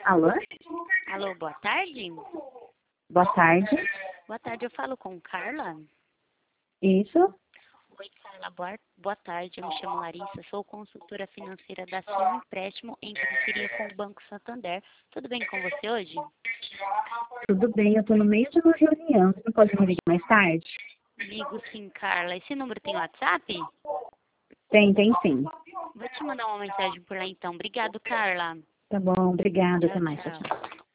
Alô? Alô, boa tarde? Boa tarde. Boa tarde, eu falo com Carla? Isso? Oi, Carla, boa tarde, eu me chamo Larissa, sou consultora financeira da Sim Empréstimo em parceria com o Banco Santander. Tudo bem com você hoje? Tudo bem, eu tô no meio de uma reunião. Você não pode me ligar mais tarde? Ligo sim, Carla. Esse número tem WhatsApp? Tem sim. Vou te mandar uma mensagem por lá então. Obrigado, Carla. Tá bom, obrigada. Até Tchau, mais. Tchau, tchau. tchau.